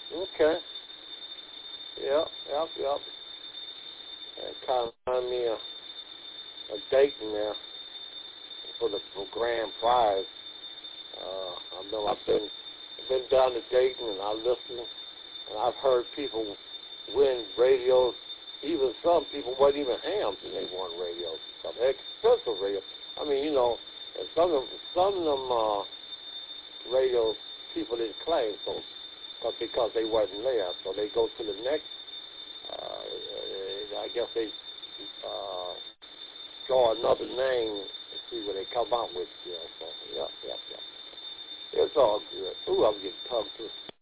Okay. Yep. And kind of find me a date in there for grand prize. I know I've been down to Dayton and I listened and I've heard people win radios. Even some people wasn't even hams and they won radios. Some expensive radios. I mean, you know, and some of them radios people didn't claim so because they wasn't there. So they go to the next. I guess they draw another name and see what they come out with. You know, so yeah. It's all good. Ooh, I'm getting tongue twisted.